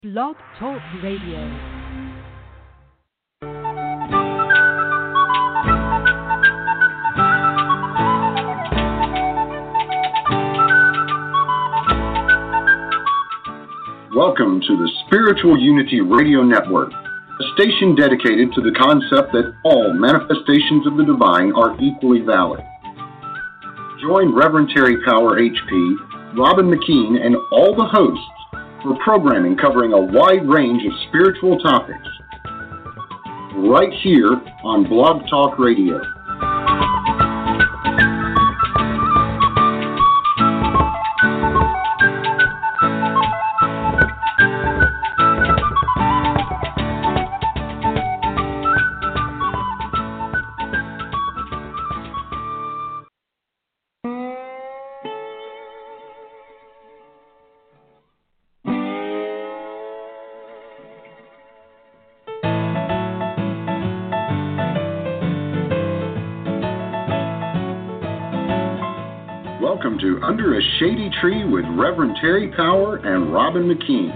Blog Talk Radio. Welcome to the Spiritual Unity Radio Network, a station dedicated to the concept that all manifestations of the divine are equally valid. Join Reverend Terry Power HP, Robin McKean, and all the hosts for programming covering a wide range of spiritual topics, right here on Blog Talk Radio. Welcome to Under a Shady Tree with Reverend Terry Power and Robin McKean.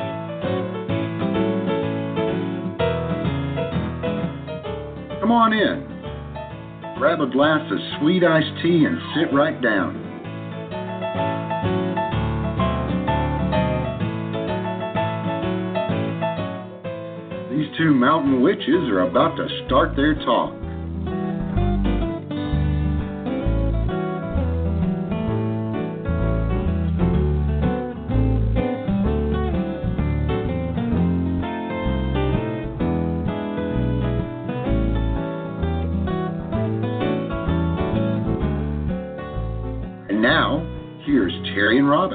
Come on in. Grab a glass of sweet iced tea and sit right down. These two mountain witches are about to start their talk. Now, here's Terry and Robin.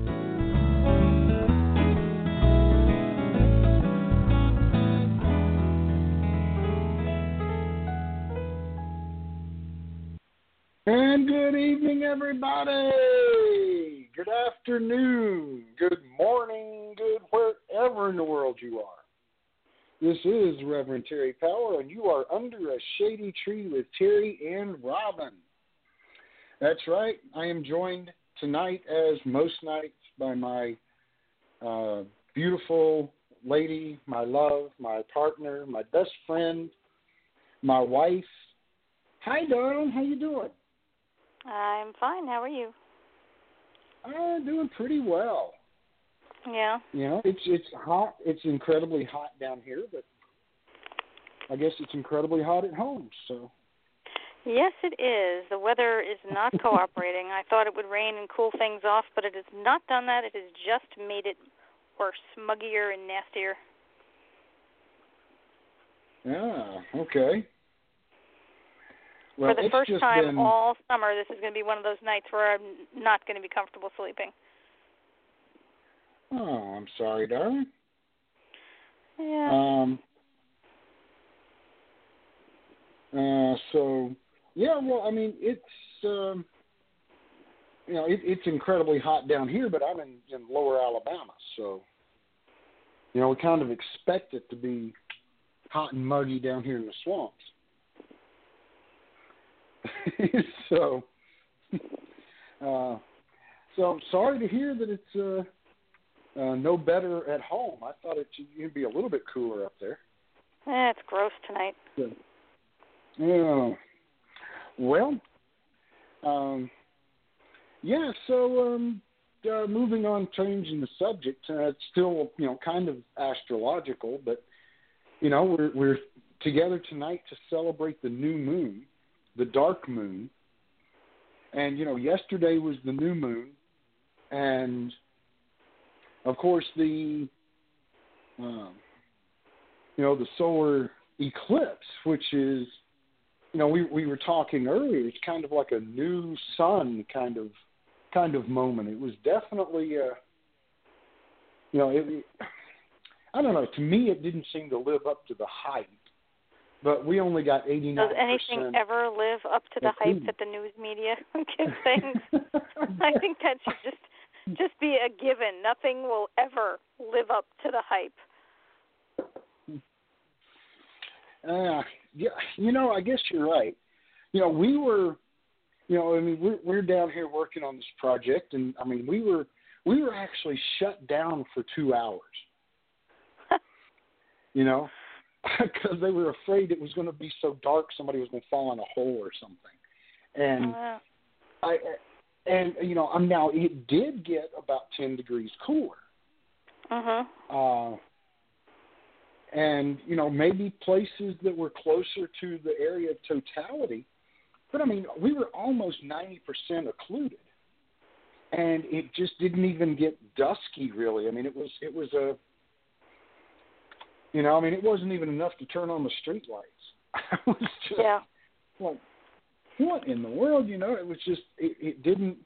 And good evening, everybody. Good afternoon. Good morning. Good wherever in the world you are. This is Reverend Terry Power, and you are Under a Shady Tree with Terry and Robin. That's right. I am joined tonight, as most nights, by my beautiful lady, my love, my partner, my best friend, my wife. Hi, darling. How you doing? I'm fine. How are you? I'm doing pretty well. Yeah. You know, it's hot. It's incredibly hot down here, but I guess it's incredibly hot at home, so. Yes, it is. The weather is not cooperating. I thought it would rain and cool things off, but it has not done that. It has just made it worse, muggier and nastier. Yeah, okay. Well, for the first time all summer, this is going to be one of those nights where I'm not going to be comfortable sleeping. Oh, I'm sorry, darling. Yeah. Yeah, well, I mean, it's, it's incredibly hot down here, but I'm in lower Alabama, so, we kind of expect it to be hot and muggy down here in the swamps. So I'm sorry to hear that it's no better at home. I thought it'd be a little bit cooler up there. It's gross tonight. Good. Yeah. Well, moving on, changing the subject, it's still, kind of astrological, but, we're together tonight to celebrate the new moon, the dark moon, and, yesterday was the new moon, and, of course, the solar eclipse, which is, we were talking earlier. It's kind of like a new sun kind of moment. It was definitely, I don't know. To me, it didn't seem to live up to the hype. But we only got 89%. Does anything ever live up to the hype that the news media gives things? I think that should just be a given. Nothing will ever live up to the hype. Yeah, I guess you're right. We were, we're down here working on this project, and we were actually shut down for 2 hours. you know, because they were afraid it was going to be so dark somebody was going to fall in a hole or something. And you know, now it did get about 10 degrees cooler. And, you know, maybe places that were closer to the area of totality. But, I mean, we were almost 90% occluded. And it just didn't even get dusky, really. I mean, it was a, you know, I mean, it wasn't even enough to turn on the street lights. I was just like, what in the world, you know? It was just, it didn't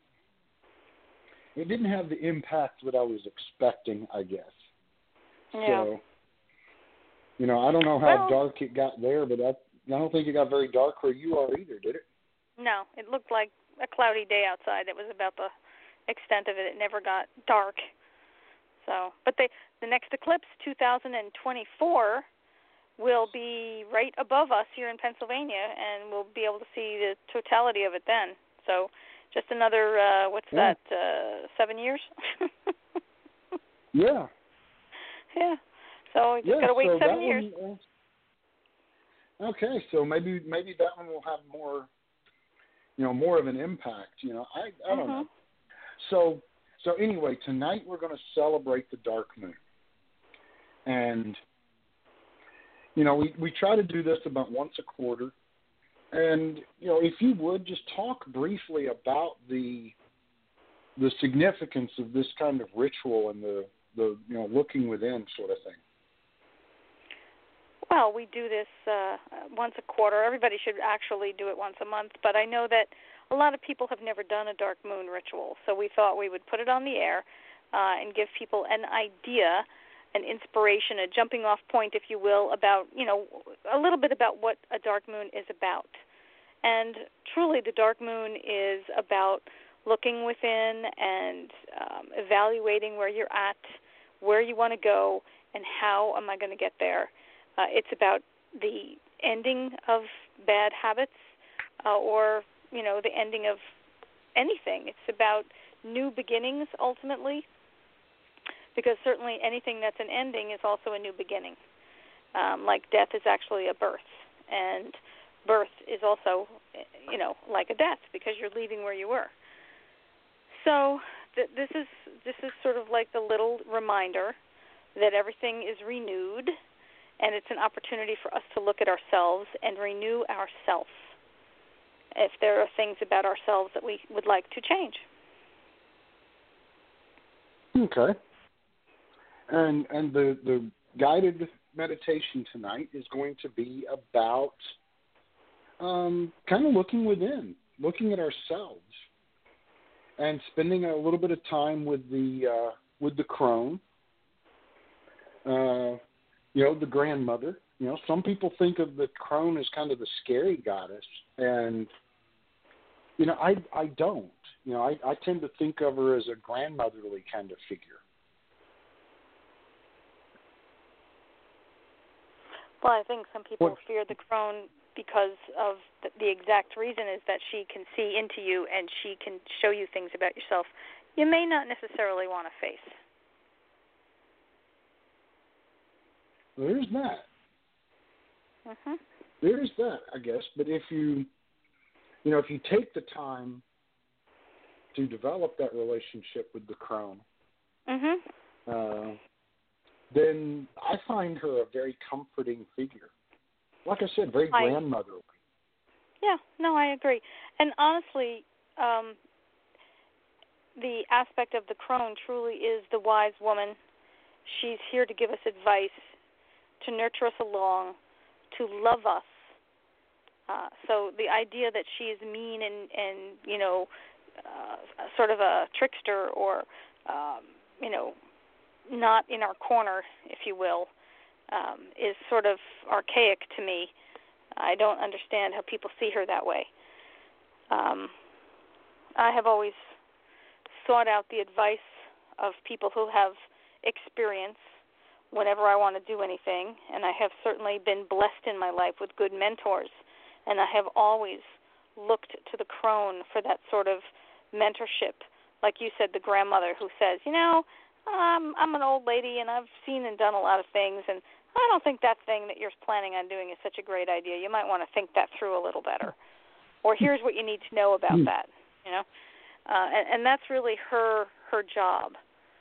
have the impact that I was expecting, I guess. Yeah. So, you know, I don't know how dark it got there, but I don't think it got very dark where you are either, did it? No, it looked like a cloudy day outside. That was about the extent of it. It never got dark. So, but the next eclipse, 2024, will be right above us here in Pennsylvania, and we'll be able to see the totality of it then. So, just another 7 years? Yeah. Yeah. So you just got to wait 7 years. Okay, so maybe that one will have more, you know, more of an impact. You know, I don't know. So anyway, tonight we're going to celebrate the dark moon, and you know, we try to do this about once a quarter. And you know, if you would just talk briefly about the significance of this kind of ritual and the you know, looking within sort of thing. Well, we do this once a quarter. Everybody should actually do it once a month, but I know that a lot of people have never done a dark moon ritual, so we thought we would put it on the air and give people an idea, an inspiration, a jumping off point, if you will, about, you know, a little bit about what a dark moon is about. And truly the dark moon is about looking within and evaluating where you're at, where you want to go, and how am I going to get there. It's about the ending of bad habits or, you know, the ending of anything. It's about new beginnings, ultimately, because certainly anything that's an ending is also a new beginning. Like death is actually a birth, and birth is also, you know, like a death because you're leaving where you were. So this is sort of like the little reminder that everything is renewed, and it's an opportunity for us to look at ourselves and renew ourselves if there are things about ourselves that we would like to change. Okay. And the guided meditation tonight is going to be about kind of looking within, looking at ourselves, and spending a little bit of time with the crone. You know, the grandmother. You know, some people think of the crone as kind of the scary goddess, and you know, I don't. You know, I tend to think of her as a grandmotherly kind of figure. Well, I think some people fear the crone because of the exact reason is that she can see into you and she can show you things about yourself you may not necessarily want to face. There's that. Mm-hmm. There's that, I guess. But if you take the time to develop that relationship with the crone, mm-hmm. Then I find her a very comforting figure. Like I said, very grandmotherly. Yeah, no, I agree. And honestly, the aspect of the crone truly is the wise woman. She's here to give us advice, to nurture us along, to love us. So the idea that she is mean and sort of a trickster or, not in our corner, if you will, is sort of archaic to me. I don't understand how people see her that way. I have always sought out the advice of people who have experience whenever I want to do anything, and I have certainly been blessed in my life with good mentors, and I have always looked to the crone for that sort of mentorship. Like you said, the grandmother who says, I'm an old lady and I've seen and done a lot of things, and I don't think that thing that you're planning on doing is such a great idea. You might want to think that through a little better. Or here's what you need to know about that, you know. And that's really her job.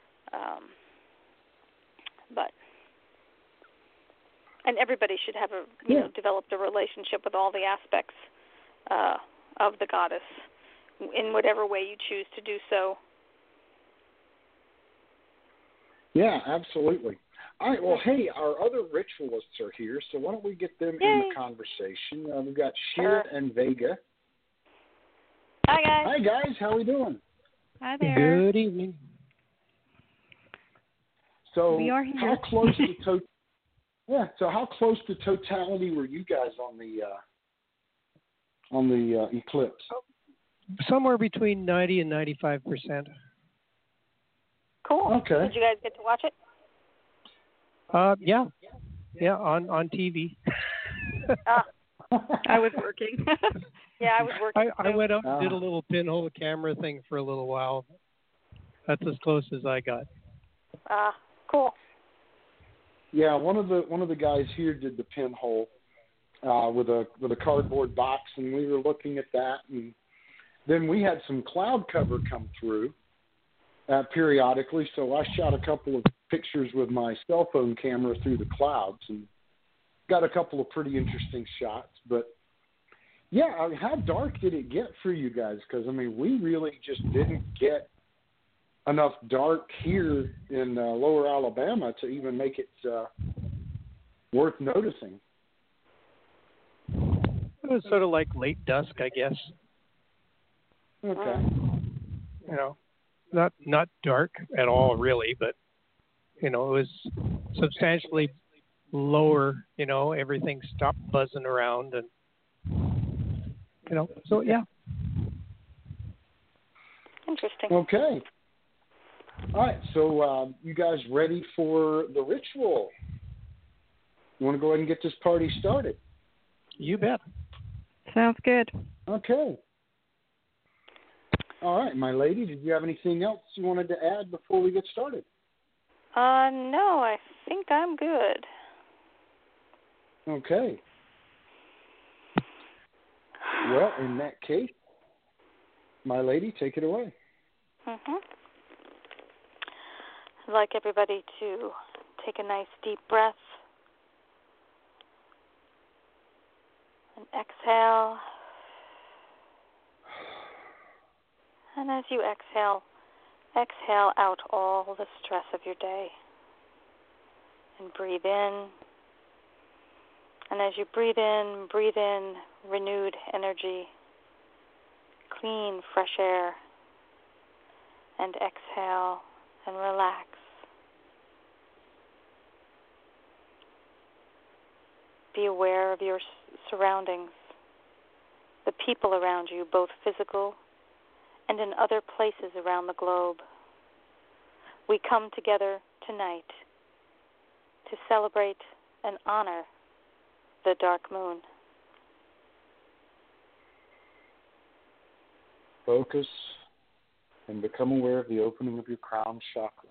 And everybody should have developed a relationship with all the aspects of the goddess in whatever way you choose to do so. Yeah, absolutely. All right, well, hey, our other ritualists are here, so why don't we get them in the conversation? We've got Sheila and Vega. Hi, guys. Hi, guys. How are we doing? Hi there. Good evening. So We are here. how close to how close to totality were you guys on the eclipse? Somewhere between 90 and 95%. Cool. Okay. Did you guys get to watch it? Yeah, on TV. I was working. Yeah, I was working. I went out and did a little pinhole camera thing for a little while. That's as close as I got. Cool. Yeah, one of the guys here did the pinhole with a cardboard box, and we were looking at that, and then we had some cloud cover come through periodically, so I shot a couple of pictures with my cell phone camera through the clouds and got a couple of pretty interesting shots. But yeah, how dark did it get for you guys? Because I mean, we really just didn't get enough dark here in Lower Alabama to even make it worth noticing. It was sort of like late dusk, I guess. Okay. You know, not dark at all, really, but you know, it was substantially lower. You know, everything stopped buzzing around, and you know, so yeah. Interesting. Okay. All right, so you guys ready for the ritual? You want to go ahead and get this party started? You bet. Sounds good. Okay. All right, my lady, did you have anything else you wanted to add before we get started? No, I think I'm good. Okay. Well, in that case, my lady, take it away. I'd like everybody to take a nice deep breath and exhale. And as you exhale out all the stress of your day. And breathe in. And as you breathe in renewed energy, clean, fresh air. And exhale and relax. Be aware of your surroundings, the people around you, both physical and in other places around the globe. We come together tonight to celebrate and honor the dark moon. Focus and become aware of the opening of your crown chakra.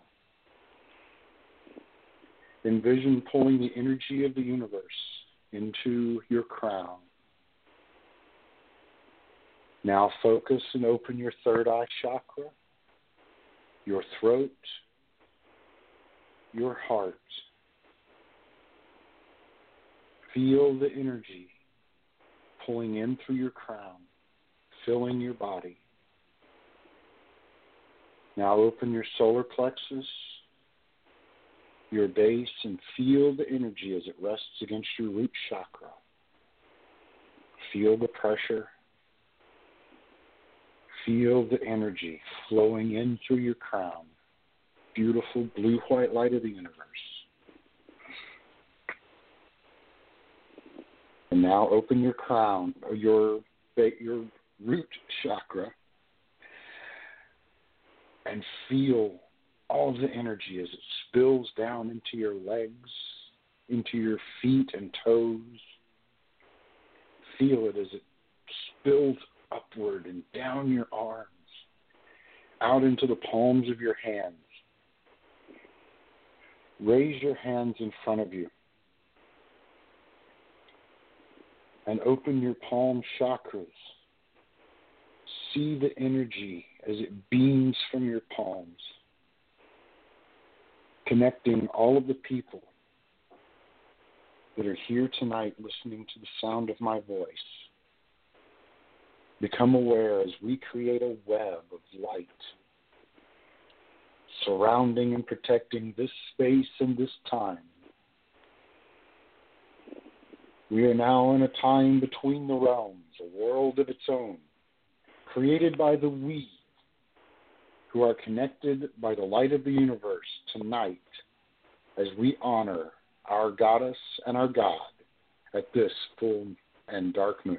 Envision pulling the energy of the universe into your crown. Now focus and open your third eye chakra, your throat, your heart. Feel the energy pulling in through your crown, filling your body. Now open your solar plexus, your base, and feel the energy as it rests against your root chakra. Feel the pressure. Feel the energy flowing in through your crown. Beautiful blue-white light of the universe. And now open your crown, or your root chakra, and feel all of the energy as it spills down into your legs, into your feet and toes. Feel it as it spills upward and down your arms, out into the palms of your hands. Raise your hands in front of you and open your palm chakras. See the energy as it beams from your palms, connecting all of the people that are here tonight listening to the sound of my voice. Become aware as we create a web of light surrounding and protecting this space and this time. We are now in a time between the realms, a world of its own, created by the we, who are connected by the light of the universe tonight as we honor our goddess and our God at this full and dark moon.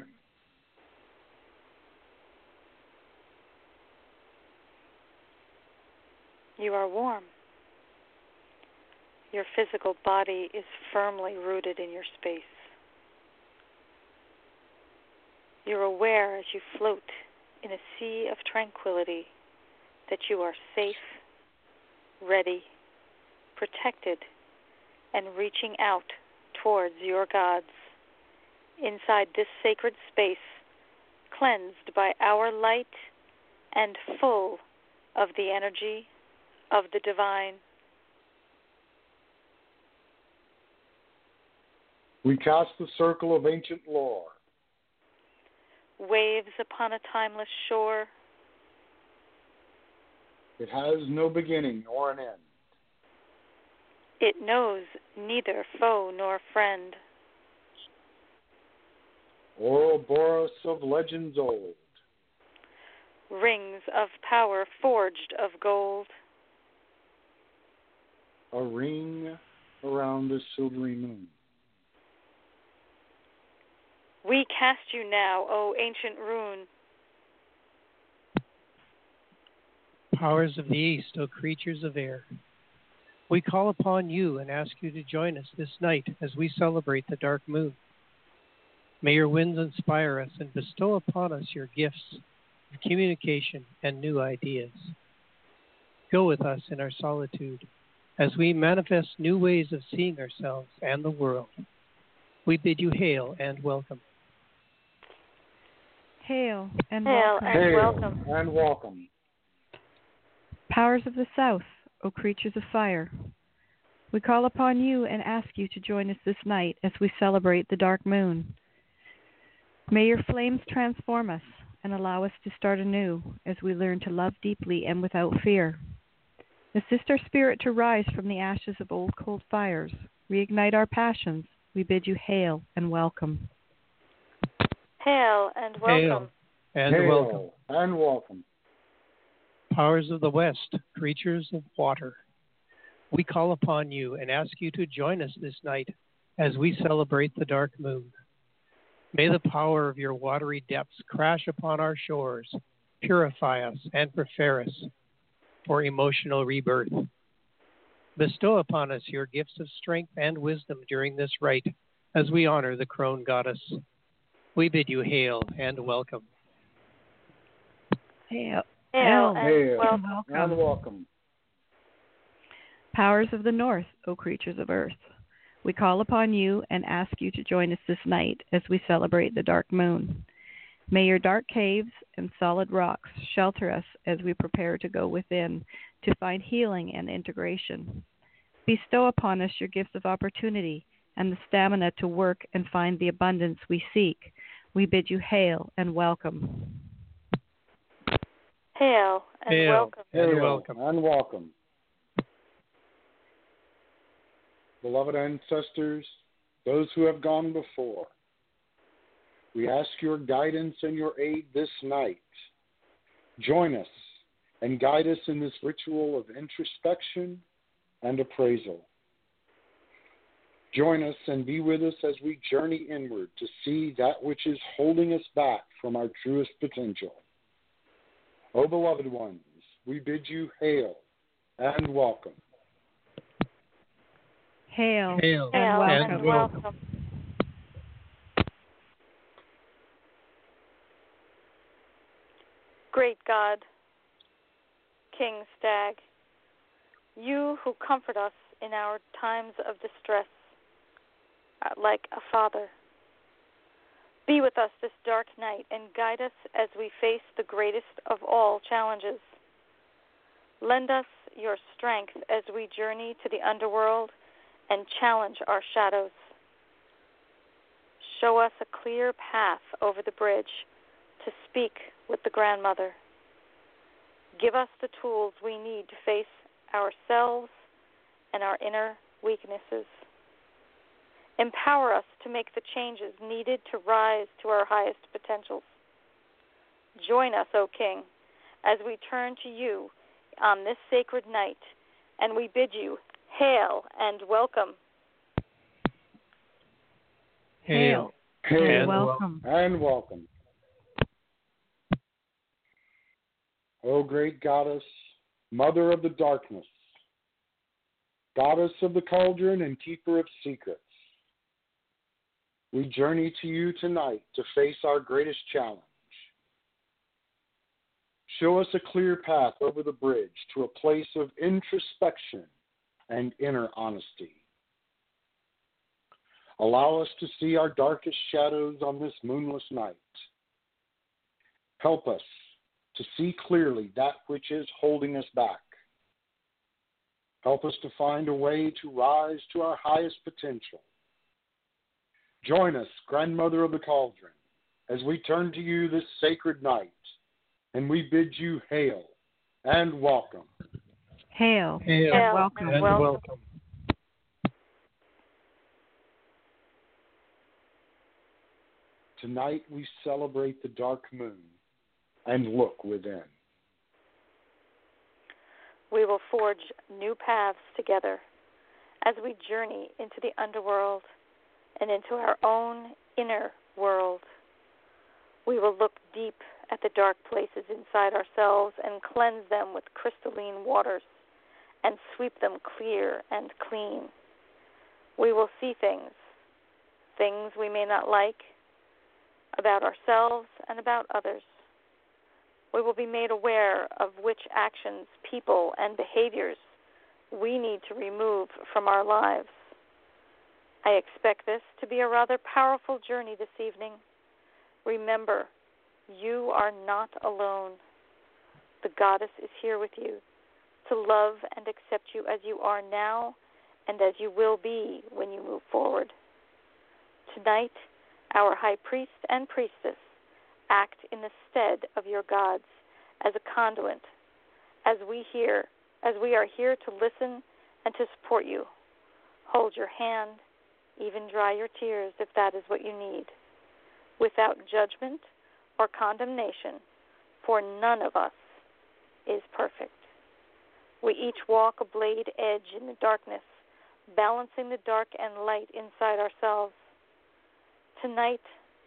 You are warm. Your physical body is firmly rooted in your space. You're aware as you float in a sea of tranquility that you are safe, ready, protected, and reaching out towards your gods inside this sacred space, cleansed by our light and full of the energy of the divine. We cast the circle of ancient lore. Waves upon a timeless shore. It has no beginning nor an end. It knows neither foe nor friend. Ouroboros of legends old. Rings of power forged of gold. A ring around a silvery moon. We cast you now, O ancient rune. Powers of the east, O creatures of air. We call upon you and ask you to join us this night as we celebrate the dark moon. May your winds inspire us and bestow upon us your gifts of communication and new ideas. Go with us in our solitude as we manifest new ways of seeing ourselves and the world. We bid you hail and welcome. Hail and Hail welcome. and welcome. And welcome. Powers of the south, O creatures of fire. We call upon you and ask you to join us this night as we celebrate the dark moon. May your flames transform us and allow us to start anew as we learn to love deeply and without fear. Assist our spirit to rise from the ashes of old cold fires. Reignite our passions. We bid you hail and welcome. Hail and welcome. Hail and Hail welcome. and welcome. Powers of the west, creatures of water. We call upon you and ask you to join us this night as we celebrate the dark moon. May the power of your watery depths crash upon our shores, purify us, and prepare us for emotional rebirth. Bestow upon us your gifts of strength and wisdom during this rite as we honor the crone goddess. We bid you hail and welcome. Hail. Hail and Hail welcome. and welcome. Powers of the north, O creatures of earth. We call upon you and ask you to join us this night as we celebrate the dark moon. May your dark caves and solid rocks shelter us as we prepare to go within to find healing and integration. Bestow upon us your gifts of opportunity and the stamina to work and find the abundance we seek. We bid you hail and welcome. Hail and Hail welcome. and Hail welcome. and welcome. Beloved ancestors, those who have gone before, we ask your guidance and your aid this night. Join us and guide us in this ritual of introspection and appraisal. Join us and be with us as we journey inward to see that which is holding us back from our truest potential. O beloved ones, we bid you hail and welcome. Hail, Hail Hail and and welcome. welcome. Great God, King Stag, you who comfort us in our times of distress, like a father, Be with us this dark night and guide us as we face the greatest of all challenges. Lend us your strength as we journey to the underworld and challenge our shadows. Show us a clear path over the bridge to speak with the grandmother. Give us the tools we need to face ourselves and our inner weaknesses. Empower us to make the changes needed to rise to our highest potentials. Join us, O King, as we turn to you on this sacred night, and we bid you hail and welcome. Hail. Hail And welcome. and welcome. O great goddess, mother of the darkness, goddess of the cauldron and keeper of secrets, we journey to you tonight to face our greatest challenge. Show us a clear path over the bridge to a place of introspection and inner honesty. Allow us to see our darkest shadows on this moonless night. Help us to see clearly that which is holding us back. Help us to find a way to rise to our highest potential. Join us, Grandmother of the Cauldron, as we turn to you this sacred night, and we bid you hail and welcome. Hail. Hail. And welcome. And welcome. Tonight we celebrate the dark moon and look within. We will forge new paths together as we journey into the underworld and into our own inner world. We will look deep at the dark places inside ourselves and cleanse them with crystalline waters and sweep them clear and clean. We will see things we may not like, about ourselves and about others. We will be made aware of which actions, people, and behaviors we need to remove from our lives. I expect this to be a rather powerful journey this evening. Remember, you are not alone. The goddess is here with you to love and accept you as you are now and as you will be when you move forward. Tonight, our high priest and priestess act in the stead of your gods as a conduit, as we are here to listen and to support you. Hold your hand, even dry your tears if that is what you need, without judgment or condemnation, for none of us is perfect. We each walk a blade edge in the darkness, balancing the dark and light inside ourselves. Tonight,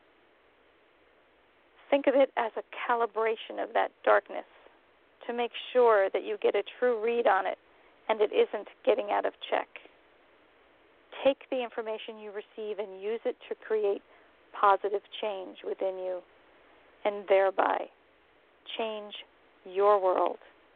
think of it as a calibration of that darkness to make sure that you get a true read on it and it isn't getting out of check. Take the information you receive and use it to create positive change within you and thereby change your world.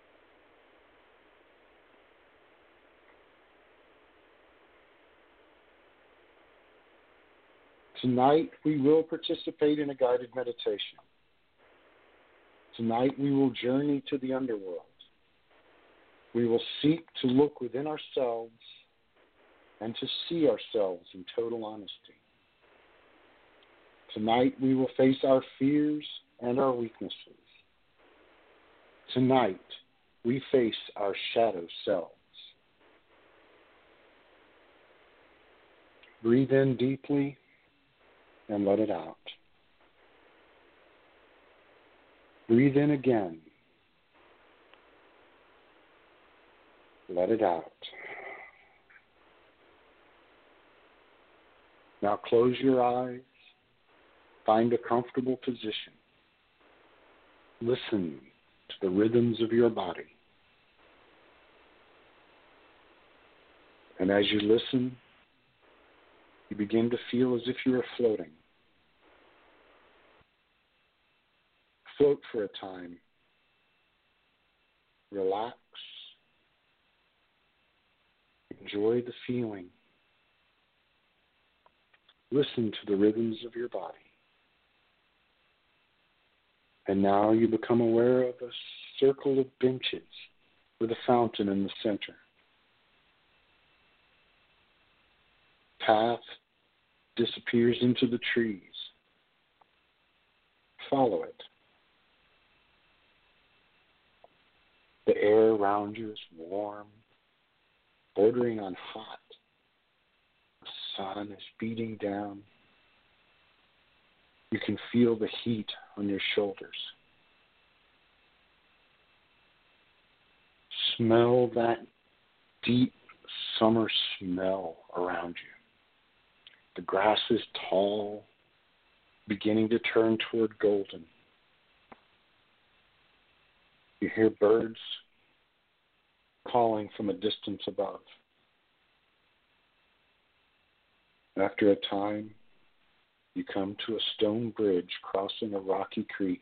Tonight, we will participate in a guided meditation. Tonight, we will journey to the underworld. We will seek to look within ourselves and to see ourselves in total honesty. Tonight, we will face our fears and our weaknesses. Tonight, we face our shadow selves. Breathe in deeply and let it out. Breathe in again. Let it out. Now close your eyes. Find a comfortable position. Listen to the rhythms of your body. And as you listen, you begin to feel as if you are floating. Float for a time. Relax. Enjoy the feeling. Listen to the rhythms of your body. And now you become aware of a circle of benches with a fountain in the center. Path disappears into the trees. Follow it. The air around you is warm, bordering on hot. The sun is beating down. You can feel the heat on your shoulders. Smell that deep summer smell around you. The grass is tall, beginning to turn toward golden. You hear birds calling from a distance above. After a time, you come to a stone bridge crossing a rocky creek.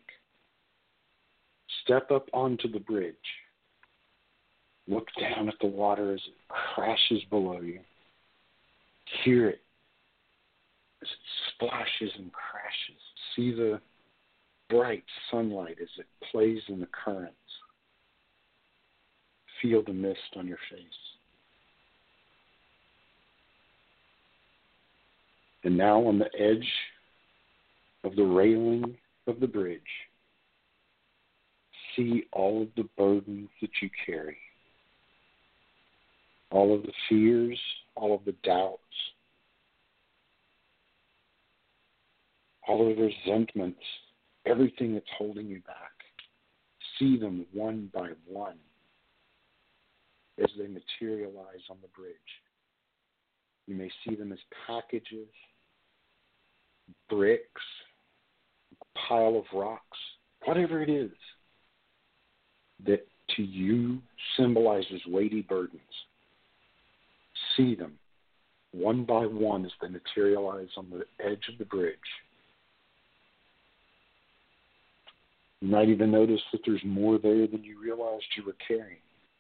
Step up onto the bridge. Look down at the water as it crashes below you. Hear it as it splashes and crashes. See the bright sunlight as it plays in the currents. Feel the mist on your face. And now on the edge of the railing of the bridge, see all of the burdens that you carry. All of the fears, all of the doubts, all of the resentments, everything that's holding you back. See them one by one as they materialize on the bridge. You may see them as packages, bricks, a pile of rocks, whatever it is that to you symbolizes weighty burdens. See them one by one as they materialize on the edge of the bridge. You might even notice that there's more there than you realized you were carrying.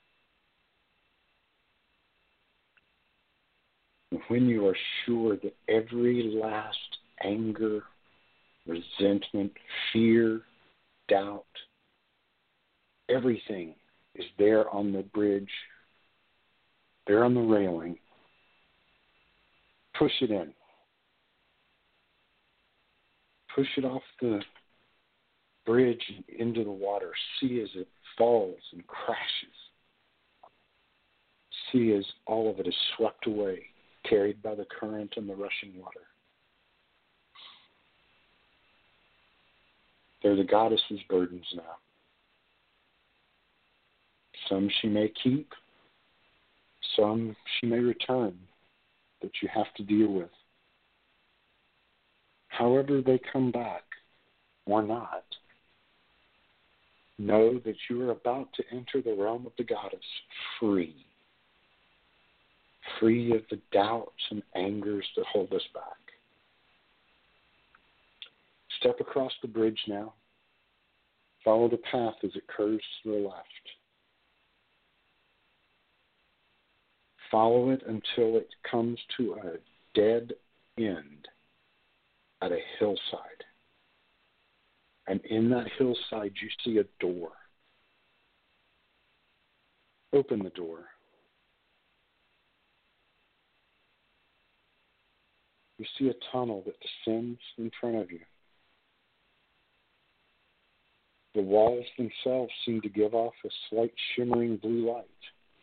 And when you are sure that every last anger, resentment, fear, doubt, everything is there on the bridge, there on the railing, push it in. Push it off the bridge into the water. See as it falls and crashes. See as all of it is swept away, carried by the current and the rushing water. They're the goddess's burdens now. Some she may keep, some she may return that you have to deal with. However they come back or not, know that you are about to enter the realm of the goddess free. Free of the doubts and angers that hold us back. Step across the bridge now. Follow the path as it curves to the left. Follow it until it comes to a dead end at a hillside. And in that hillside, you see a door. Open the door. You see a tunnel that descends in front of you. The walls themselves seem to give off a slight shimmering blue light.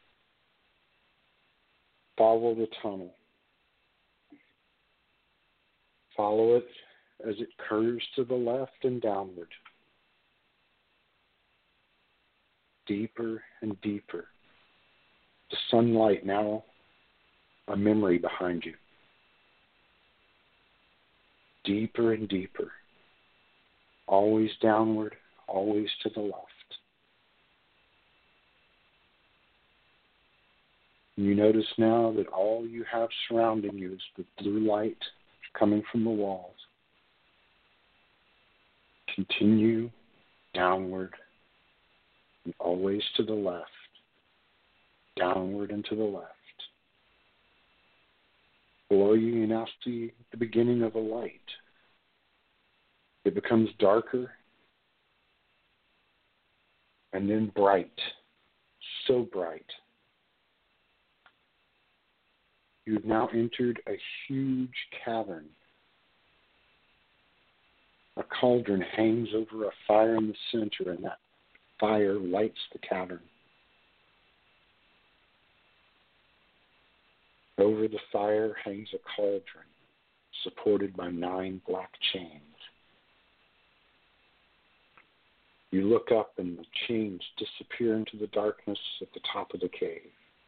Follow the tunnel. Follow it as it curves to the left and downward. Deeper and deeper. The sunlight now a memory behind you. Deeper and deeper. Always downward, always to the left. You notice now that all you have surrounding you is the blue light coming from the walls. Continue downward and always to the left. Downward and to the left. Below you, you now see the beginning of a light. It becomes darker and then bright, so bright. You have now entered a huge cavern. A cauldron hangs over a fire in the center, and that fire lights the cavern. Over the fire hangs a cauldron, supported by 9 black chains. You look up, and the chains disappear into the darkness at the top of the cave.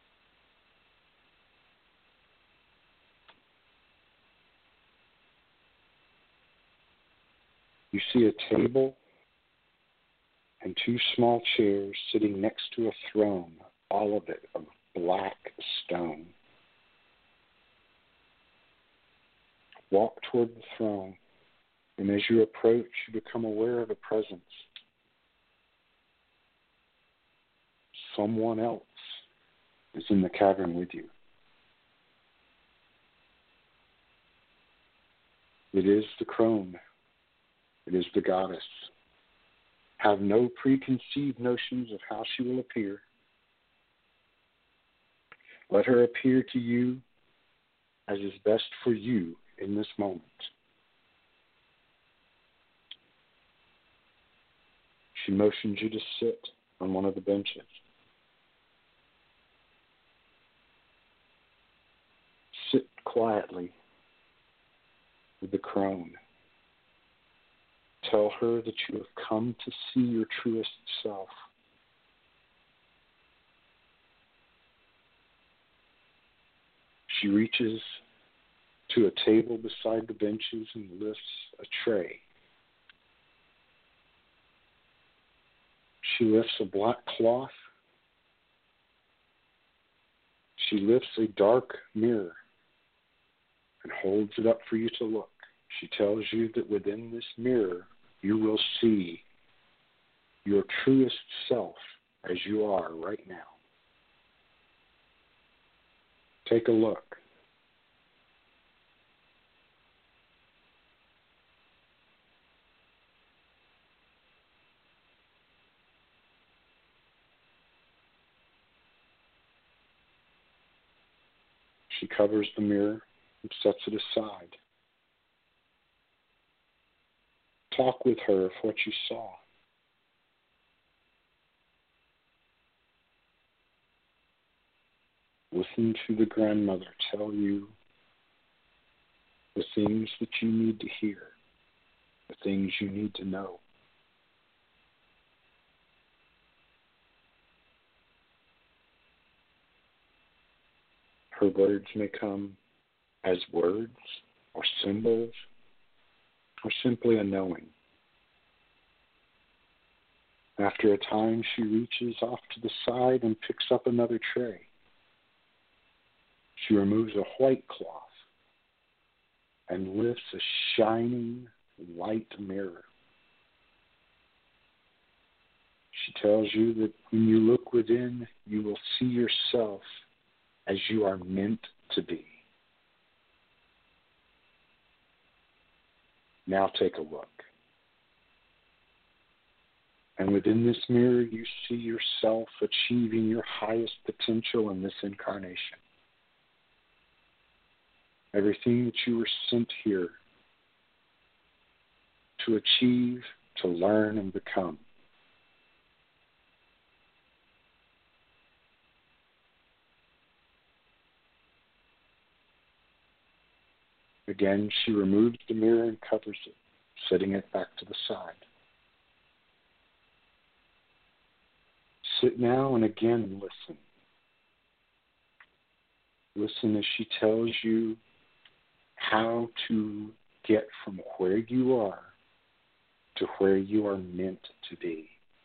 You see a table and 2 small chairs sitting next to a throne, all of it of black stone. Walk toward the throne, and as you approach, you become aware of a presence. Someone else is in the cavern with you. It is the crone. It is the goddess. Have no preconceived notions of how she will appear. Let her appear to you as is best for you in this moment. She motions you to sit on one of the benches. Sit quietly with the crone. Tell her that you have come to see your truest self. She reaches to a table beside the benches and lifts a tray. She lifts a black cloth. She lifts a dark mirror and holds it up for you to look. She tells you that within this mirror you will see your truest self as you are right now. Take a look. She covers the mirror and sets it aside. Talk with her of what you saw. Listen to the grandmother tell you the things that you need to hear, the things you need to know. Her words may come as words or symbols or simply a knowing. After a time, she reaches off to the side and picks up another tray. She removes a white cloth and lifts a shining white mirror. She tells you that when you look within, you will see yourself as you are meant to be. Now take a look. And within this mirror, you see yourself achieving your highest potential in this incarnation. Everything that you were sent here to achieve, to learn, and become. Again, she removes the mirror and covers it, setting it back to the side. Sit now and again listen. Listen as she tells you how to get from where you are to where you are meant to be.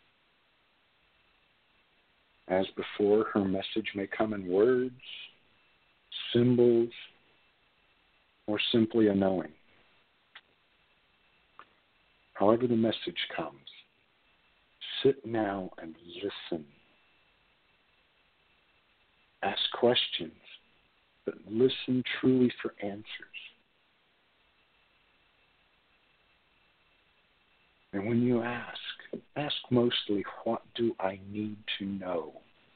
As before, her message may come in words, symbols, or simply a knowing. However the message comes, sit now and listen. Ask questions, but listen truly for answers. And when you ask mostly, what do I need to know?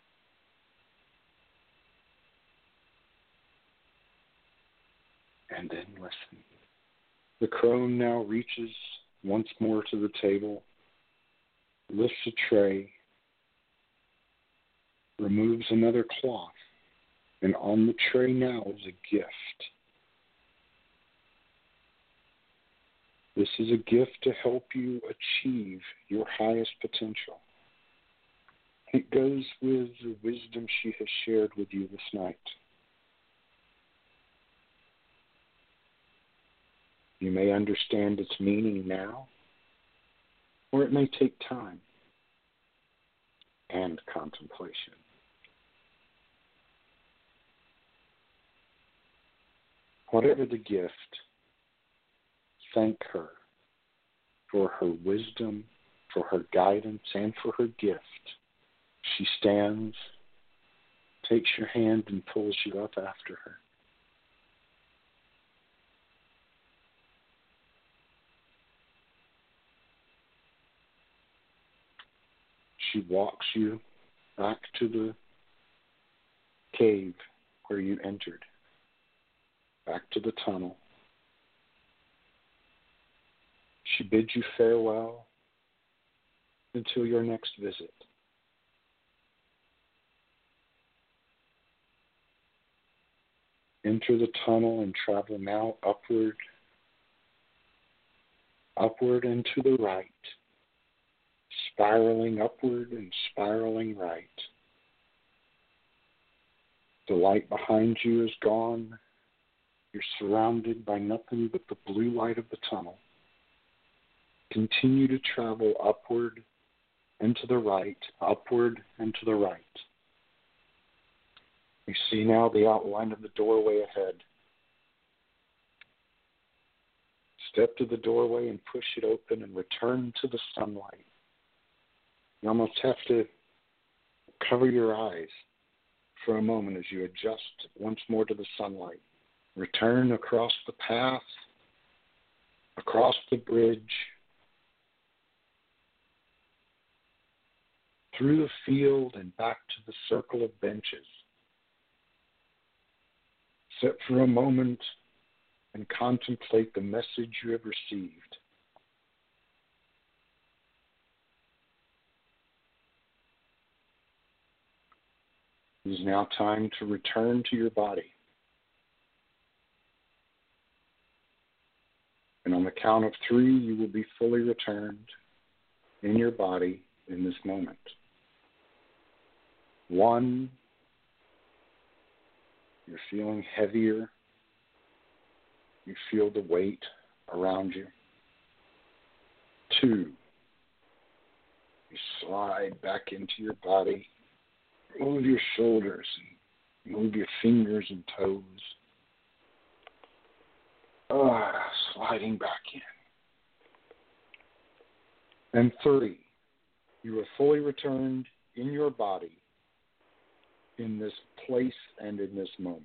And then listen. The crone now reaches once more to the table, lifts a tray, removes another cloth, and on the tray now is a gift. This is a gift to help you achieve your highest potential. It goes with the wisdom she has shared with you this night. You may understand its meaning now, or it may take time and contemplation. Whatever the gift, thank her for her wisdom, for her guidance, and for her gift. She stands, takes your hand, and pulls you up after her. She walks you back to the cave where you entered, back to the tunnel. She bids you farewell until your next visit. Enter the tunnel and travel now upward and to the right, spiraling upward and spiraling right. The light behind you is gone. You're surrounded by nothing but the blue light of the tunnel. Continue to travel upward and to the right, upward and to the right. You see now the outline of the doorway ahead. Step to the doorway and push it open and return to the sunlight. You almost have to cover your eyes for a moment as you adjust once more to the sunlight. Return across the path, across the bridge, through the field and back to the circle of benches. Sit for a moment and contemplate the message you have received. It is now time to return to your body. And on the count of 3, you will be fully returned in your body in this moment. 1, you're feeling heavier. You feel the weight around you. 2, you slide back into your body. Move your shoulders and move your fingers and toes. Sliding back in. And 3, you are fully returned in your body in this place and in this moment.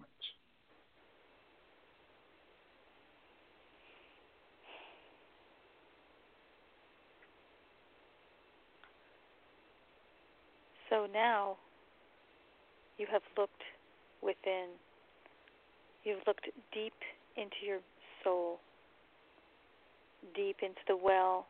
So now you have looked within. You've looked deep into your soul, deep into the well.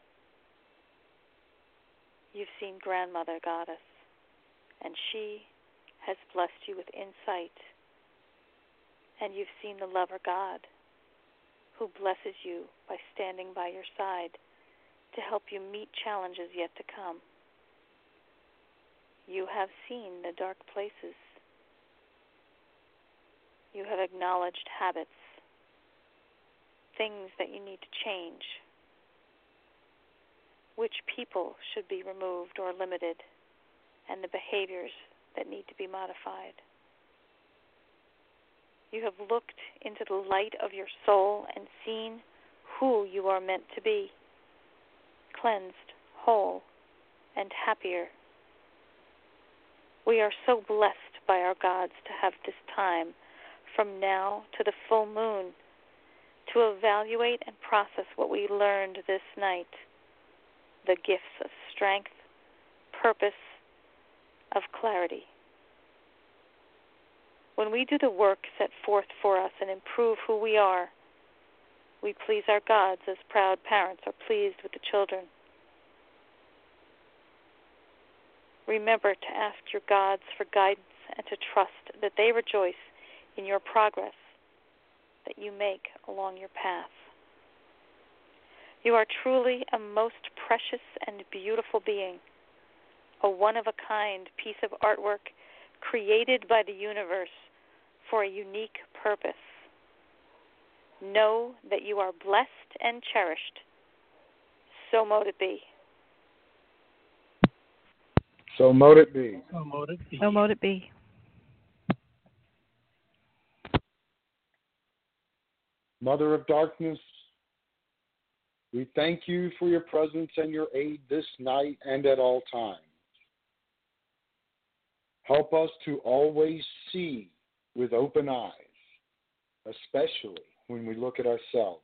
You've seen Grandmother Goddess, and she has blessed you with insight. And you've seen the Lover God, who blesses you by standing by your side to help you meet challenges yet to come. You have seen the dark places. You have acknowledged habits, things that you need to change, which people should be removed or limited, and the behaviors that need to be modified. You have looked into the light of your soul and seen who you are meant to be, cleansed, whole, and happier. We are so blessed by our gods to have this time from now to the full moon to evaluate and process what we learned this night. the gifts of strength, purpose, of clarity. When we do the work set forth for us and improve who we are, we please our gods as proud parents are pleased with the children. Remember to ask your gods for guidance and to trust that they rejoice in your progress that you make along your path. You are truly a most precious and beautiful being, a one-of-a-kind piece of artwork created by the universe for a unique purpose. Know that you are blessed and cherished. So mote it be. So mote it be. So mote it be. So mote it be. Mother of Darkness, we thank you for your presence and your aid this night and at all times. Help us to always see with open eyes, especially when we look at ourselves.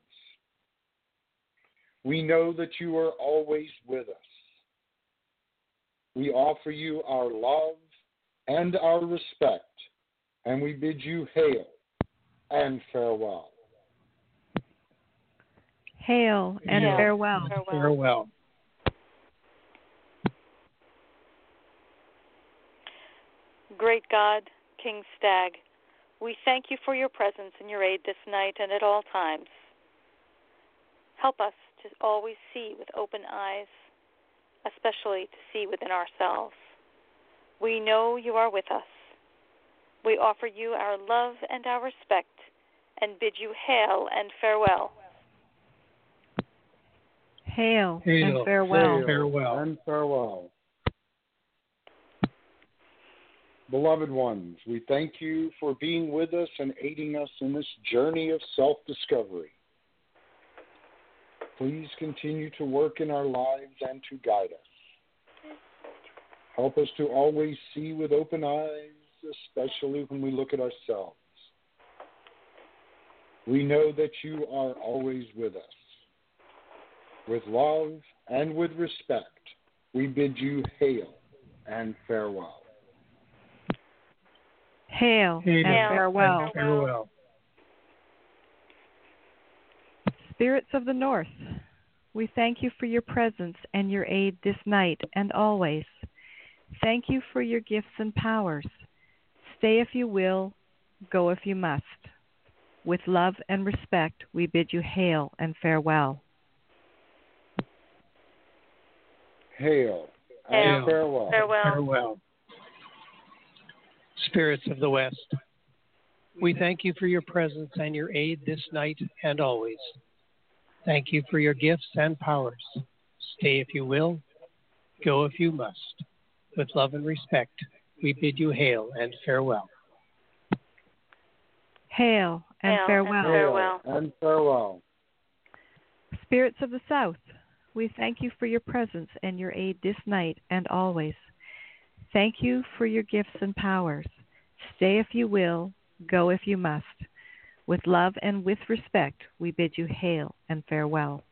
We know that you are always with us. We offer you our love and our respect, and we bid you hail and farewell. Hail and Hail. farewell. Farewell. Great God, King Stag, we thank you for your presence and your aid this night and at all times. Help us to always see with open eyes, especially to see within ourselves. We know you are with us. We offer you our love and our respect and bid you hail and farewell. Hail, Hail. and farewell. Hail Farewell. and farewell. Beloved ones, we thank you for being with us and aiding us in this journey of self-discovery. Please continue to work in our lives and to guide us. Help us to always see with open eyes, especially when we look at ourselves. We know that you are always with us. With love and with respect, we bid you hail and farewell. Hail, Hail. and farewell. And farewell. Spirits of the North, we thank you for your presence and your aid this night and always. Thank you for your gifts and powers. Stay if you will, go if you must. With love and respect, we bid you hail and farewell. Hail and Hail. farewell. Farewell. Farewell. Spirits of the West, we thank you for your presence and your aid this night and always. Thank you for your gifts and powers. Stay if you will, go if you must. With love and respect, we bid you hail and farewell. Hail and Hail farewell. and farewell. Hail and farewell. Spirits of the South, we thank you for your presence and your aid this night and always. Thank you for your gifts and powers. Stay if you will, go if you must. With love and with respect, we bid you hail and farewell.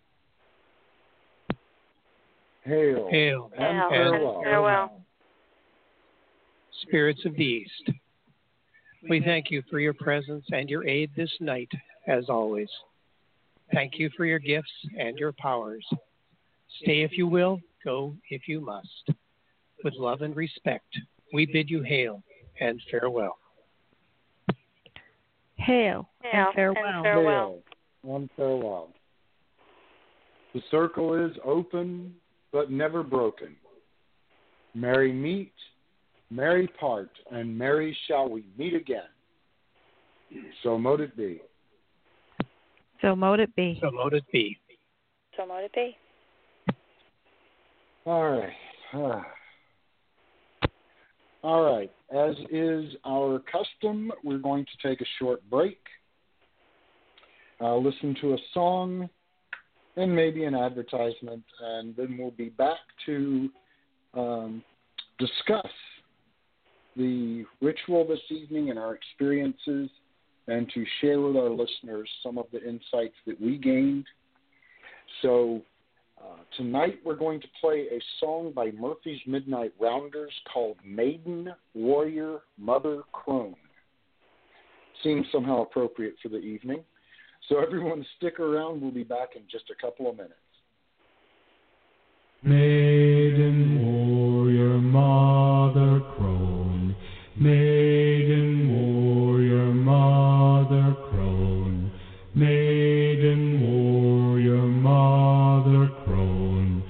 Hail, Hail and Hail farewell. and farewell. Spirits of the East, we thank you for your presence and your aid this night, as always. Thank you for your gifts and your powers. Stay if you will, go if you must. With love and respect, we bid you hail and farewell. Hail, Hail and and farewell. farewell. Hail and farewell. The circle is open, but never broken. Merry meet, merry part, and merry shall we meet again. So mote it be. So mote it be. So mote it be. So mote it be. All right. All right. As is our custom, we're going to take a short break, listen to a song, and maybe an advertisement, and then we'll be back to discuss the ritual this evening and our experiences, and to share with our listeners some of the insights that we gained. So Tonight we're going to play a song by Murphy's Midnight Rounders called Maiden, Warrior, Mother, Crone. Seems somehow appropriate for the evening. So everyone stick around. We'll be back in just a couple of minutes. Maiden, warrior, mother, crone. Maiden, warrior, mother, crone. Maiden, warrior, mother, crone.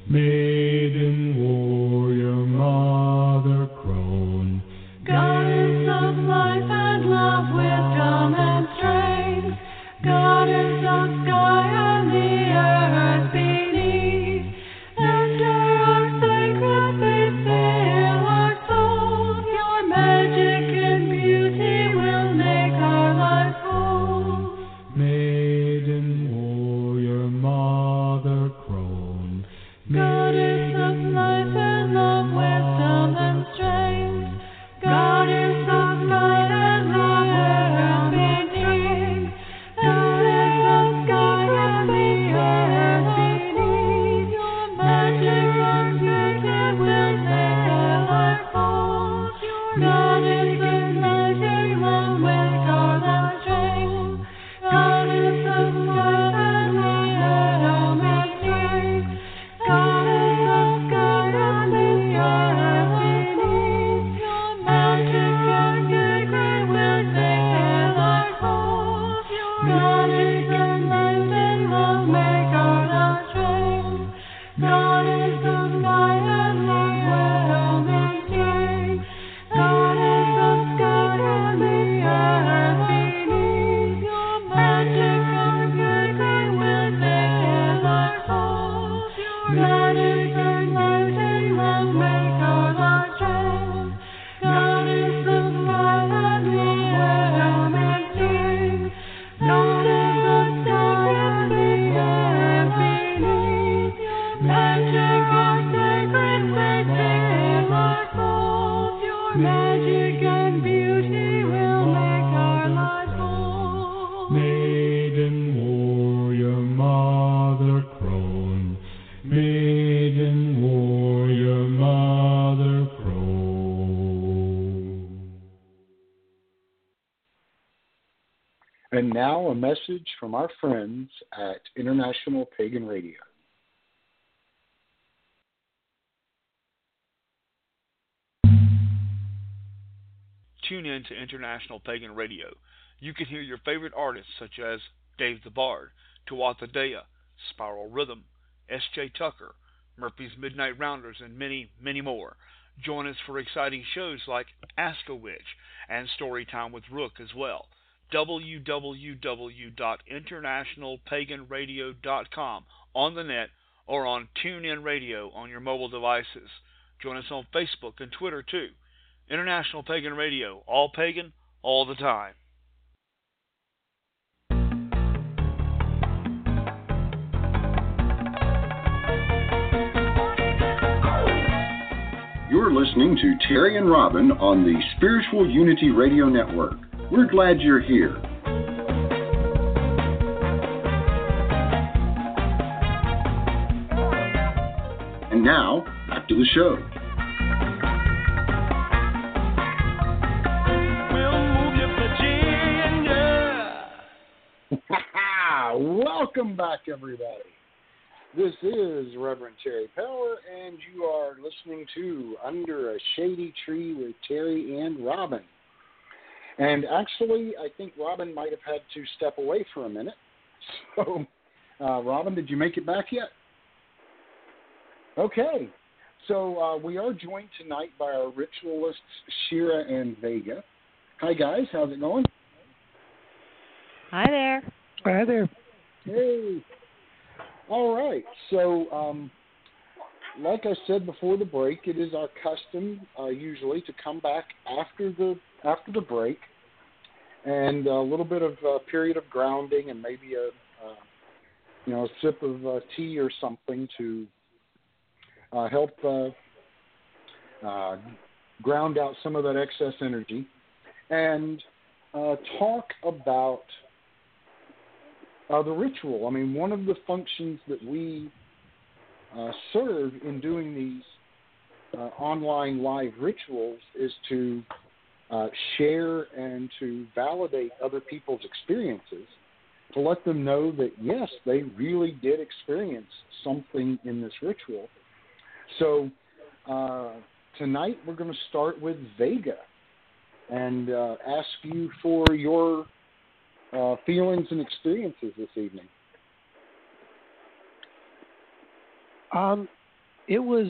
Maiden, warrior, mother, crone. Goddess of life and love, wisdom and strength. Goddess of sky and the earth beneath. Nectar of sacred faith, fill our souls. Your magic and beauty will make our lives whole. Maiden, warrior, mother, crone. Goddess of life and love, wisdom and strength. Goddess of sky and the earth beneath. Goddess of sky and the earth beneath. Your magic and beauty will make our lives whole. Goddess of life and love, make our lives strength. Goddess of sky and the earth beneath. Goddess of sky and the earth beneath. Your magic and beauty will make our lives whole. Goddess of life and love, make our lives strength. Goddess of sky and the earth beneath. Goddess of sky and the earth beneath. Your magic and beauty will make our lives whole. Goddess of life and love, make our lives strength. Goddess of sky and the earth beneath. Goddess of sky and the earth beneath. Your magic and sacred faith, fill our souls. Your magic and beauty will make our lives whole. Maiden, warrior, mother, crone. Maiden, warrior, mother, crone. And now a message from our friends at International Pagan Radio. Tune in to International Pagan Radio. You can hear your favorite artists such as Dave the Bard, Tuatha Dea, Spiral Rhythm, S.J. Tucker, Murphy's Midnight Rounders, and many, many more. Join us for exciting shows like Ask a Witch and Storytime with Rook as well. www.internationalpaganradio.com on the net or on TuneIn Radio on your mobile devices. Join us on Facebook and Twitter too. International Pagan Radio, all pagan, all the time. You're listening to Terry and Robin on the Spiritual Unity Radio Network. We're glad you're here. And now, back to the show. Welcome back, everybody. This is Reverend Terry Power, and you are listening to Under a Shady Tree with Terry and Robin. And actually, I think Robin might have had to step away for a minute. So, Robin, did you make it back yet? Okay. So we are joined tonight by our ritualists, Shira and Vega. Hi, guys. How's it going? Hi there. Hi there. Hey. All right. So, like I said before the break, it is our custom usually to come back after the break, and a little bit of a period of grounding, and maybe a sip of tea or something to help ground out some of that excess energy, and talk about the ritual. I mean, one of the functions that we serve in doing these online live rituals is to share and to validate other people's experiences, to let them know that, yes, they really did experience something in this ritual. So tonight we're going to start with Vega and ask you for your feelings and experiences this evening. It was,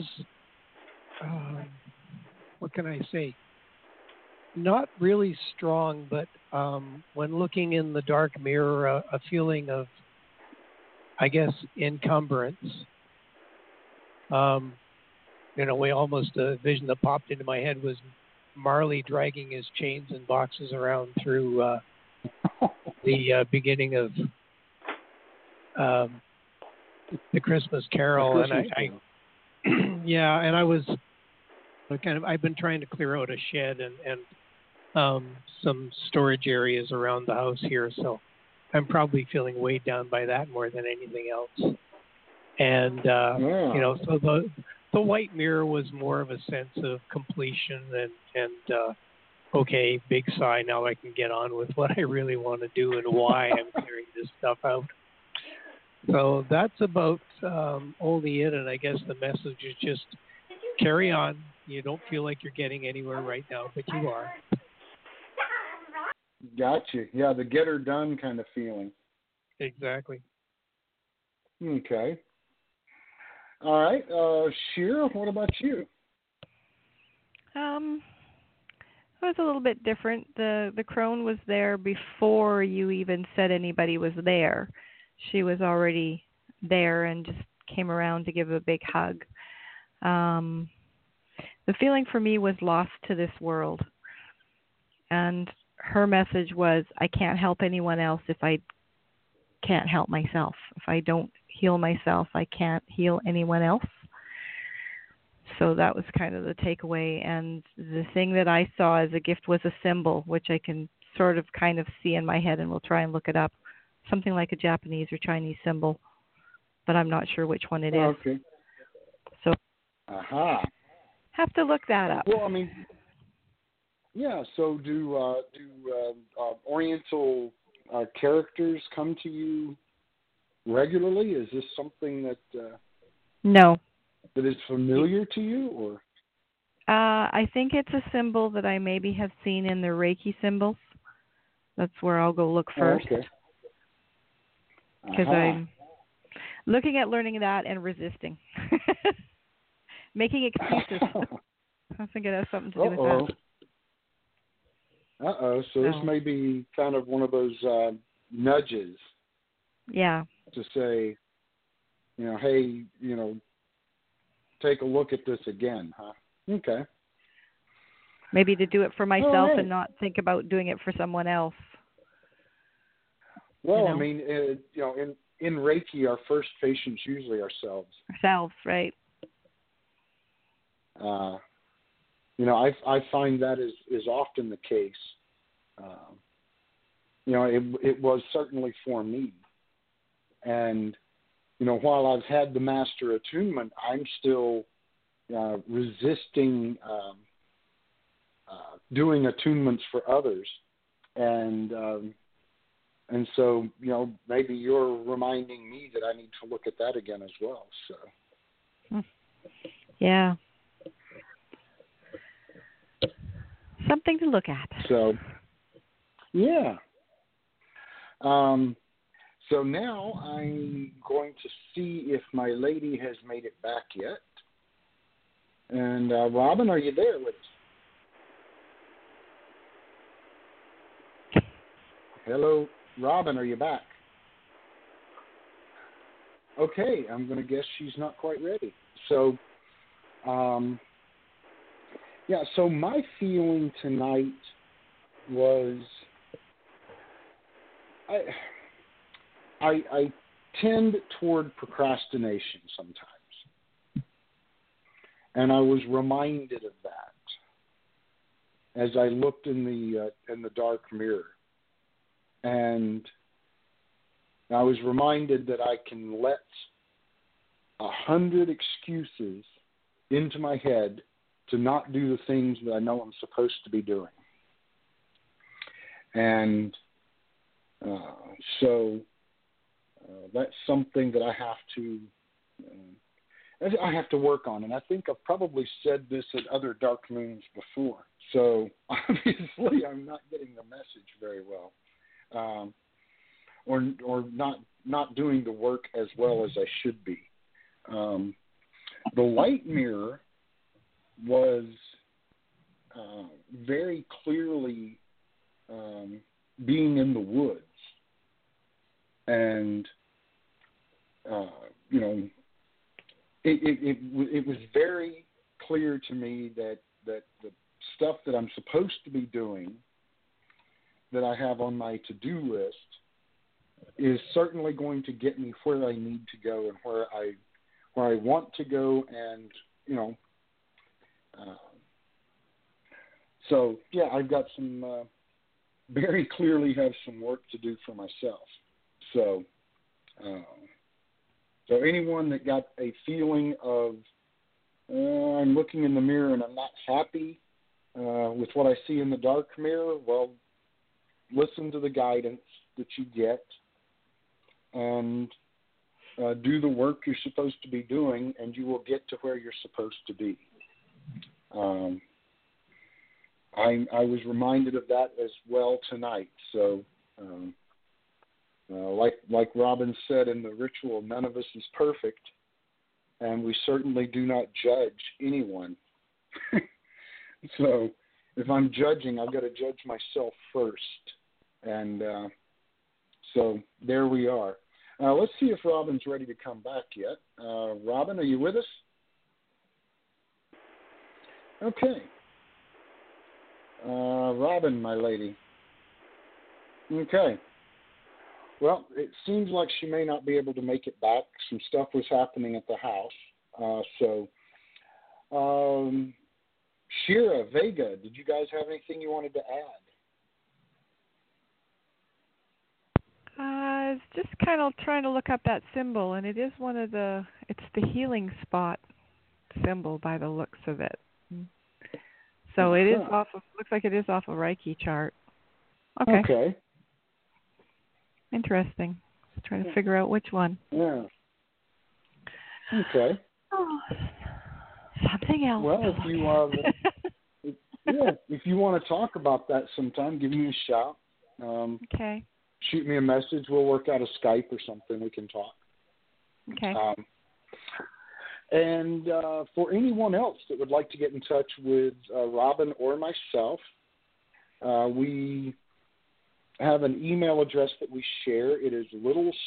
what can I say? Not really strong, but when looking in the dark mirror, a feeling of, I guess, encumbrance. In a way, almost a vision that popped into my head was Marley dragging his chains and boxes around through the beginning of the Christmas Carol, and I yeah, and I was I've been trying to clear out a shed and some storage areas around the house here, so I'm probably feeling weighed down by that more than anything else. And so the white mirror was more of a sense of completion and okay, big sigh, now I can get on with what I really want to do and why I'm clearing this stuff out. So that's about only it, and I guess the message is just carry on. You don't feel like you're getting anywhere right now, but you are. Gotcha. Yeah, the get her done kind of feeling. Exactly. Okay. All right. Shira, what about you? It was a little bit different. The crone was there before you even said anybody was there. She was already there and just came around to give a big hug. The feeling for me was lost to this world. And her message was, I can't help anyone else if I can't help myself. If I don't heal myself, I can't heal anyone else. So that was kind of the takeaway. And the thing that I saw as a gift was a symbol, which I can sort of kind of see in my head, and we'll try and look it up. Something like a Japanese or Chinese symbol, but I'm not sure which one it is. Okay. So have to look that up. Well, I mean, yeah. So do Oriental characters come to you regularly? Is this something that no, that is familiar to you, or? I think it's a symbol that I maybe have seen in the Reiki symbols. That's where I'll go look first. Okay. Because I'm looking at learning that and resisting. Making excuses. I think it has something to do with that. So this may be kind of one of those nudges. Yeah. To say, hey, take a look at this again, huh? Okay. Maybe to do it for myself and not think about doing it for someone else. Well, I mean, in Reiki, our first patients usually ourselves. Ourselves, right? I find that is often the case. It was certainly for me. And, while I've had the master attunement, I'm still resisting doing attunements for others. And so, maybe you're reminding me that I need to look at that again as well. So, yeah, something to look at. So, yeah. So now I'm going to see if my lady has made it back yet. And Robin, are you there with us? Hello. Robin, are you back? Okay, I'm going to guess she's not quite ready. So, so my feeling tonight was I tend toward procrastination sometimes. And I was reminded of that as I looked in the dark mirror. And I was reminded that I can let 100 excuses into my head to not do the things that I know I'm supposed to be doing. And so that's something that I have to work on. And I think I've probably said this at other dark moons before. So obviously I'm not getting the message very well, or not doing the work as well as I should be. The light mirror was very clearly being in the woods, and it was very clear to me that the stuff that I'm supposed to be doing, that I have on my to-do list, is certainly going to get me where I need to go and where I want to go, and so yeah, I've got some very clearly have some work to do for myself. So anyone that got a feeling of I'm looking in the mirror and I'm not happy with what I see in the dark mirror, well, listen to the guidance that you get and do the work you're supposed to be doing, and you will get to where you're supposed to be. I was reminded of that as well tonight. So, like Robin said in the ritual, none of us is perfect, and we certainly do not judge anyone. So, if I'm judging, I've got to judge myself first. And so there we are. Let's see if Robin's ready to come back yet. Robin, are you with us? Okay. Robin, my lady. Okay. Well, it seems like she may not be able to make it back. Some stuff was happening at the house. Shira, Vega, did you guys have anything you wanted to add? I was just kind of trying to look up that symbol, and it is it's the healing spot symbol by the looks of it. So it is looks like it is off a Reiki chart. Okay. Interesting. Just trying to figure out which one. Yeah. Okay. Oh, something else. Well, if you want to talk about that sometime, give me a shout. Okay. Shoot me a message. We'll work out a Skype or something. We can talk. Okay. And for anyone else that would like to get in touch with Robin or myself, we have an email address that we share. It is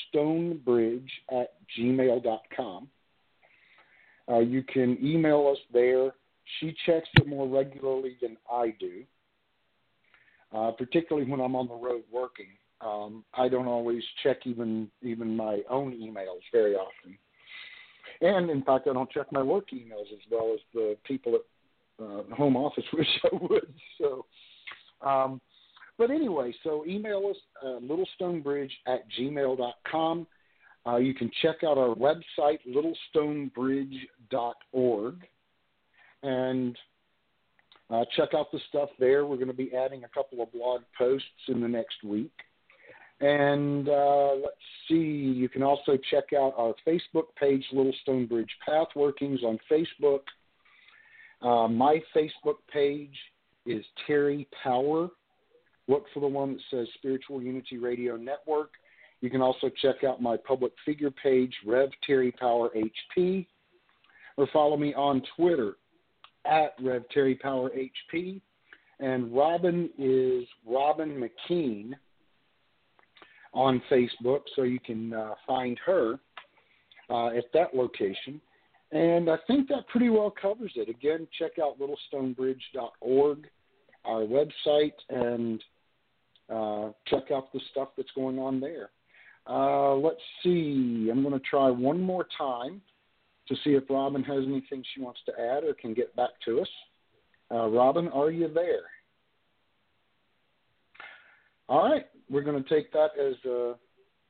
littlestonebridge@gmail.com. You can email us there. She checks it more regularly than I do, particularly when I'm on the road working. I don't always check even my own emails very often. And, in fact, I don't check my work emails as well as the people at home office wish I would. So, but anyway, so email us littlestonebridge@gmail.com. You can check out our website, littlestonebridge.org, and check out the stuff there. We're going to be adding a couple of blog posts in the next week. And let's see, you can also check out our Facebook page, Little Stone Bridge Pathworkings on Facebook. My Facebook page is Terry Power. Look for the one that says Spiritual Unity Radio Network. You can also check out my public figure page, Rev Terry Power HP, or follow me on Twitter @Rev Terry Power HP. And Robin is Robin McKean on Facebook, so you can find her at that location. And I think that pretty well covers it. Again, check out littlestonebridge.org, our website, and check out the stuff that's going on there. Let's see. I'm going to try one more time to see if Robin has anything she wants to add or can get back to us. Robin, are you there? All right. We're going to take that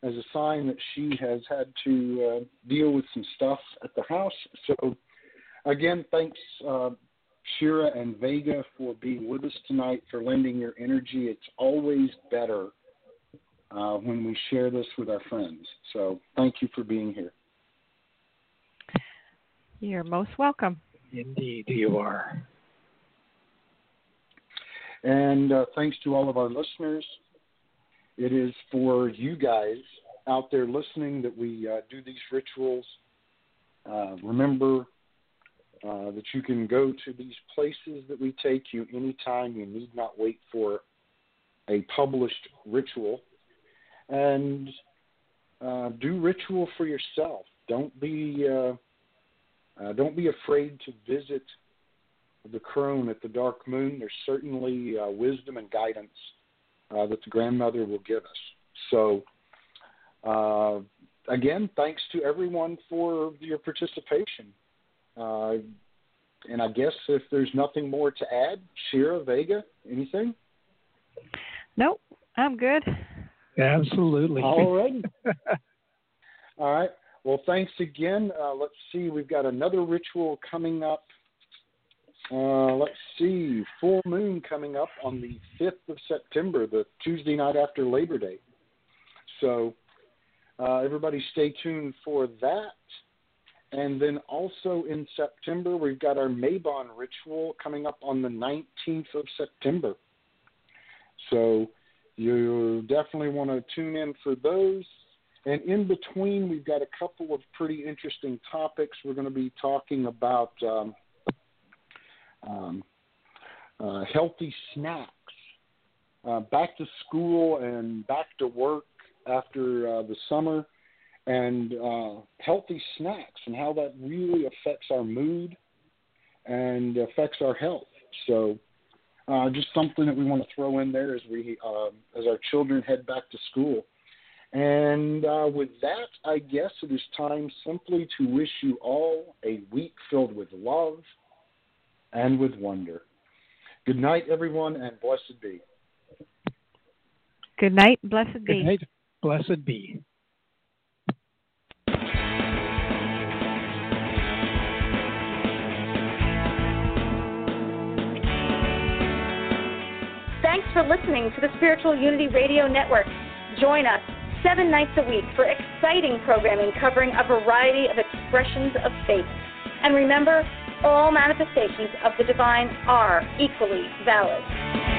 as a sign that she has had to deal with some stuff at the house. So, again, thanks, Shira and Vega, for being with us tonight, for lending your energy. It's always better when we share this with our friends. So thank you for being here. You're most welcome. Indeed, you are. And thanks to all of our listeners. It is for you guys out there listening that we do these rituals. Remember that you can go to these places that we take you anytime. You need not wait for a published ritual. And do ritual for yourself. Don't be afraid to visit the crone at the dark moon. There's certainly wisdom and guidance that the grandmother will give us. So, again, thanks to everyone for your participation. And I guess if there's nothing more to add, Shira, Vega, anything? Nope, I'm good. Absolutely. All right. All right. Well, thanks again. Let's see. We've got another ritual coming up. Let's see. Full moon coming up on the 5th of September, the Tuesday night after Labor Day. So everybody stay tuned for that. And then also in September, we've got our Mabon ritual coming up on the 19th of September. So you definitely want to tune in for those. And in between, we've got a couple of pretty interesting topics. We're going to be talking about healthy snacks, back to school and back to work after the summer, and healthy snacks and how that really affects our mood and affects our health. So just something that we want to throw in there as as our children head back to school. And with that, I guess it is time simply to wish you all a week filled with love and with wonder. Good night, everyone, and blessed be. Good night, blessed be. Good night, blessed be. Thanks for listening to the Spiritual Unity Radio Network. Join us 7 nights a week for exciting programming covering a variety of expressions of faith. And remember, all manifestations of the divine are equally valid.